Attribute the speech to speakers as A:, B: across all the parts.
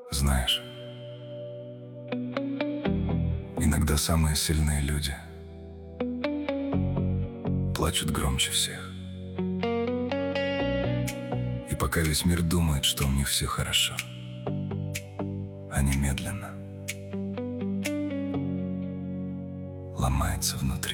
A: Знаешь, иногда самые сильные люди плачут громче всех. И пока весь мир думает, что у них все хорошо, они медленно ломаются внутри.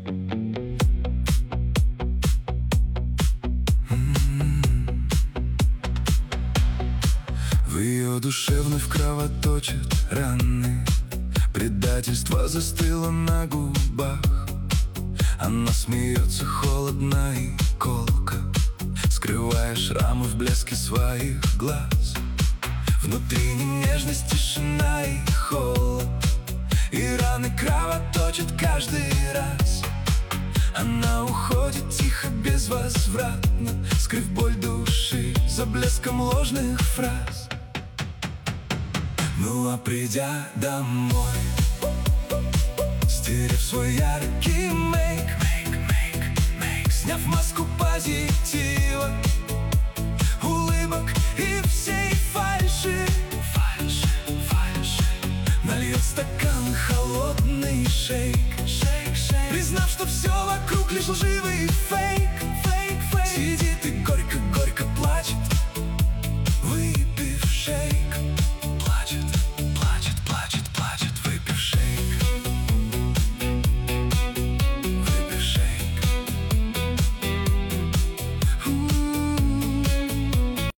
A: В ее душе вновь кровоточат раны, предательство застыло на губах. Она смеется холодно и колко, скрывая шрамы в блеске своих глаз. Внутри нежность, тишина и холод, и раны кровоточат каждый раз. Она уходит тихо, безвозвратно, скрыв боль души за блеском ложных фраз. Ну а придя домой, стерев свой яркий мейк, сняв маску позитива, улыбок и всей фальши, нальет стакан холодный шейк, признав, что все вокруг